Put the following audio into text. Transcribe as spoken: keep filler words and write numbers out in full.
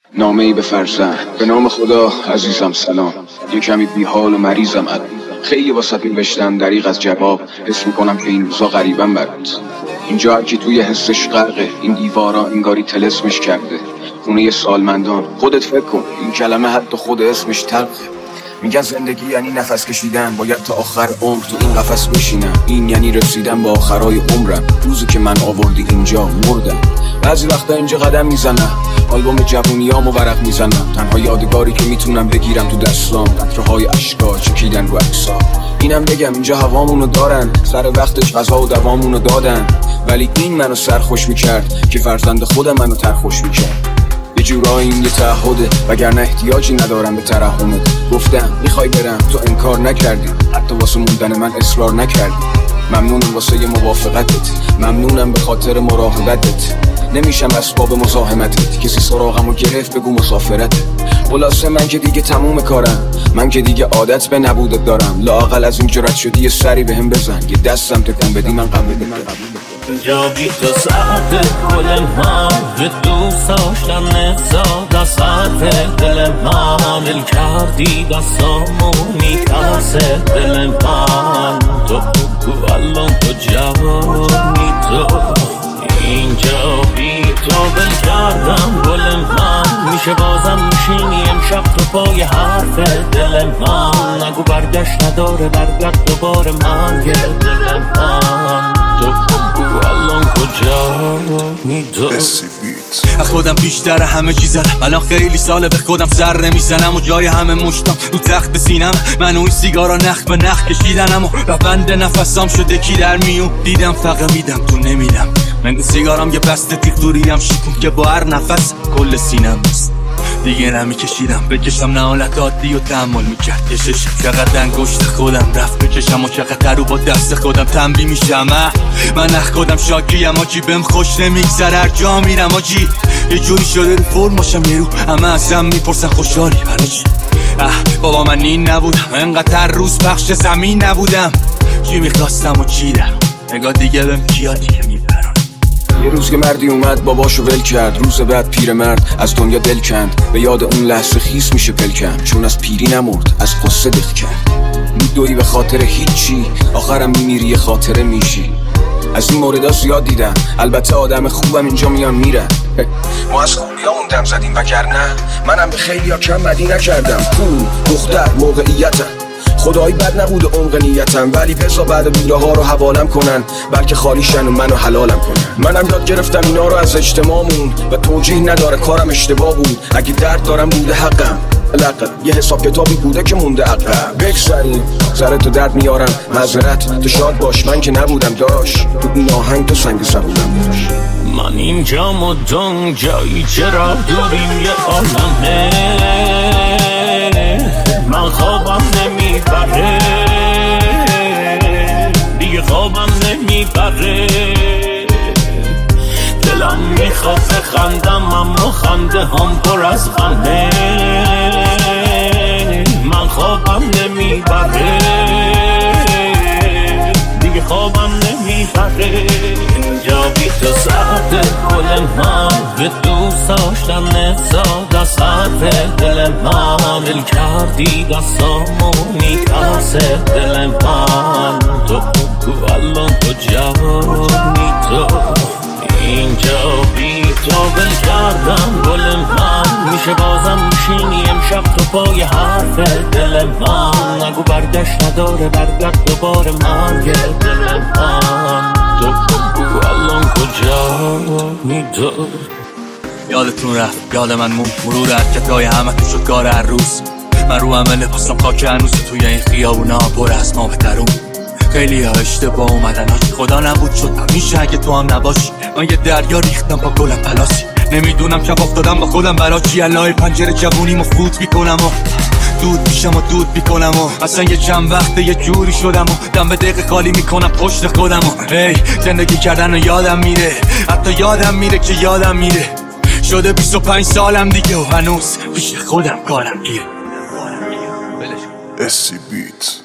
نامه‌ای به فرزند. به نام خدا عزیزم سلام. یه کمی بیحال و مریضم الان. خیلی واسط نوشتم دریغ از جواب. حس میکنم که این روزا غریبم برات. اینجا هر کی توی حسش غرقه. این دیوارا انگاری طلسمش کرده. خونه سالمندان. خودت فکر کن این کلمه حتی خود اسمش تلخه. میگن زندگی یعنی نفس کشیدن، باید تا آخر عمر تو این قفس بشینم. این یعنی رسیدن با آخرای عمرم. روزی که من آوردی اینجا مردم. بعضی وقتا اینجا قدم میزنم، آلبوم جوونیامو ورق میزنم. تنها یادگاری که میتونم بگیرم تو دستام قطره‌های اشکا چکیدن رو عکسا. اینم بگم اینجا هوامونو دارن، سر وقتش غذا و دوامونو دادن. ولی این منو سرخوش میکرد که فرزند خودم منو ترخوش میکرد. یه جورایی این یه تعهده، وگرنه احتیاجی ندارم به ترحمت. گفتم میخوای برم، تو انکار نکردی، حتی واسه موندن من اصرار نکردی. ممنونم واسه ی موافقتت، ممنونم به خاطر مراقبتت. نمیشم اسباب مزاحمتت، کسی سراغمو گرفت بگو مسافرت. خلاصه من که دیگه تموم کارم، من که دیگه عادت به نبودت دارم. لااقل از این جرات شدی یه سری بهم بزن، یه دستم تکون بدی من غم بده. اینجا بی تو ساعت گل من، به دوست داشتن ساده ساعت دل من. دل کردی دستامو میترسه دل من. تو بگو الان کجایی تو؟ اینجا بی تو بل کردم گل من. میشه بازم میشینی امشب تو پای حرف دل من. نگو برگشت نداره برگرد دوباره من یه دل من. تو بگو الان کجایی تو؟ از خودم بیشتر همه چی زدم، الان خیلی ساله به خودم سر نمیزنم. و جای همه مشتم رو تخت سینم، من و این سیگارا نخ به نخ کشیدنم. و روند نفسام شده کی در میون دیدم فقط میدم تو نمیدم. من سیگارام یه بسته تیغ دوریم شکم که با هر نفس کل سینم است. دیگه نمیکشیدم بکشم، نه حالت عادی و تحمل میکرد کشش. چقدر انگشت خودم رفت بکشم و چقدر رو با دست خودم تنبیه میشم. من اخ خودم شاکیم آجی، بهم خوش نمیگذره هر جا میرم آجی. یه جوری شده رو فرم باشم یه رو همه ازم میپرسن خوشحالی برای چی؟ اه بابا من این نبودم، انقدر روز پخش زمین نبودم. چی میخواستم و چی دارم، نگاه دیگه بهم کیا دیگه میبرن. یه روز که مردی اومد باباشو ول کرد، روز بعد پیرمرد از دنیا دل کند. به یاد اون لحظه خیس میشه پلکم، چون از پیری نمرد از قصه دق کرد. میدوی به خاطر هیچی، آخرم میمیری یه خاطره میشی. از این موردها زیاد دیدم، البته آدم خوبم اینجا میان میرن. ما از خوبیا موندم زدیم وگرنه منم به خیلی ها کم بدی نکردم. پول، دختر، موقعیتم، خدایی بد نبود عمق نیتم. ولی بسا بعد بیره ها رو حوالم کنن، بلکه خالیشن و منو حلالم کنن. منم یاد گرفتم اینا رو از اجتماعمون و توجیه نداره کارم اشتباه بود. اگه درد دارم بوده حقم، لقم یه حساب کتابی بوده که مونده عقب. بگذاریم سر تو درد میارم، معذرت تو شاد باش من که نبودم داشت. تو این آهنگ تو سنگ سبودم داشت. من اینجا مدام جایی چرا دوریم یه عالمه. من خوابم نمیبره دیگه، خوابم نمیبره. دلم میخواد بخندم اما خنده هم پر از غمه. من خوابم نمیبره دیگه، خوابم نمیبره. اینجا بی تو ساعت گل من، به دوست داشتن ساده ساعت دل من. دل کردی دستامو میترسه دل من. تو بگو الان کجایی تو؟ اینجا بی تو بل کردم گل من. میشه بازم میشینی امشب تو پای حرف دل من. نگو برگشت نداره برگرد دوباره من یه دل من. تو بگو الان کجایی تو؟ یادتون رفت یاد من مون مرور حرکتای همه تو شد کار هر روز. من رو همه لباسم خاک هنوز توی این خیابونا پر از ما بترون. خیلی ها اشتباه اومدن هاچی، خدا نبود شد همیشه اگه تو هم نباشی. من یه دریا ریختم با گلم پلاسی، نمیدونم چپ افتادم با خودم برا چی. الهی پنجره جوونیمو فوت میکنم و دود میشم و دود میکنم و اصلا یه چند وقته یه جوری شدم و دم به دقیقه خالی میکنم پشت خودم و هی زندگی کردن و یادم میره، حتی یادم میره که یادم میره. شده بیست و پنج سالم دیگه و هنوز پیش خودم کارم گیره. اسی بیت